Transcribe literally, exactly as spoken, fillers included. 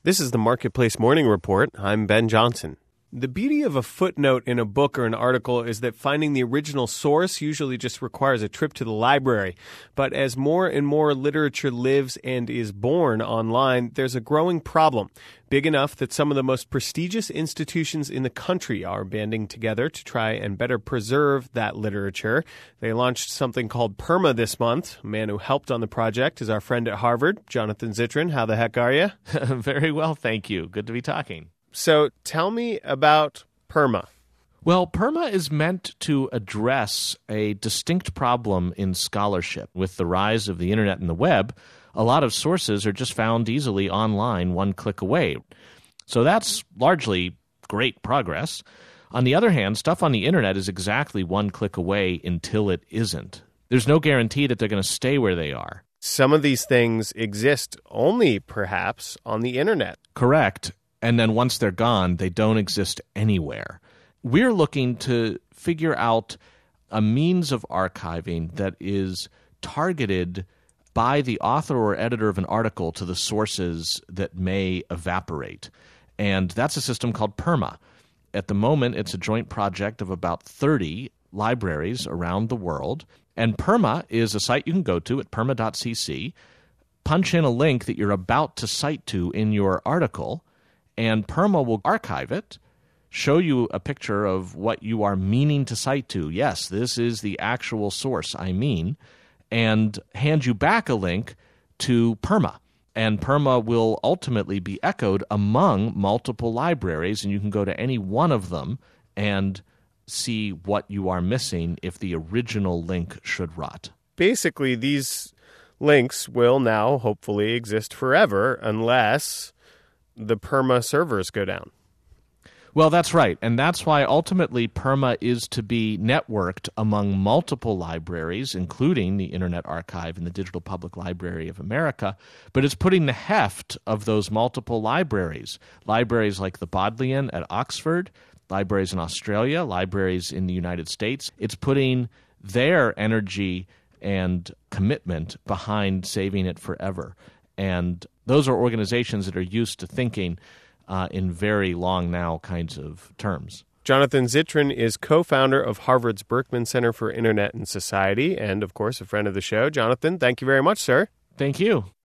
This is the Marketplace Morning Report. I'm Ben Johnson. The beauty of a footnote in a book or an article is that finding the original source usually just requires a trip to the library. But as more and more literature lives and is born online, there's a growing problem, big enough that some of the most prestigious institutions in the country are banding together to try and better preserve that literature. They launched something called PERMA this month. A man who helped on the project is our friend at Harvard, Jonathan Zittrain. How the heck are you? Very well, thank you. Good to be talking. So tell me about PERMA. Well, PERMA is meant to address a distinct problem in scholarship. With the rise of the internet and the web, a lot of sources are just found easily online one click away. So that's largely great progress. On the other hand, stuff on the internet is exactly one click away until it isn't. There's no guarantee that they're going to stay where they are. Some of these things exist only, perhaps, on the internet. Correct. And then once they're gone, they don't exist anywhere. We're looking to figure out a means of archiving that is targeted by the author or editor of an article to the sources that may evaporate. And that's a system called PERMA. At the moment, it's a joint project of about thirty libraries around the world. And PERMA is a site you can go to at perma dot c c, punch in a link that you're about to cite to in your article, and PERMA will archive it, show you a picture of what you are meaning to cite to. Yes, this is the actual source I mean, and hand you back a link to PERMA. And PERMA will ultimately be echoed among multiple libraries, and you can go to any one of them and see what you are missing if the original link should rot. Basically, these links will now hopefully exist forever unless the PERMA servers go down. Well, that's right. And that's why ultimately PERMA is to be networked among multiple libraries, including the Internet Archive and the Digital Public Library of America. But it's putting the heft of those multiple libraries, libraries like the Bodleian at Oxford, libraries in Australia, libraries in the United States. It's putting their energy and commitment behind saving it forever. And those are organizations that are used to thinking uh, in very long now kinds of terms. Jonathan Zittrain is co-founder of Harvard's Berkman Center for Internet and Society and, of course, a friend of the show. Jonathan, thank you very much, sir. Thank you.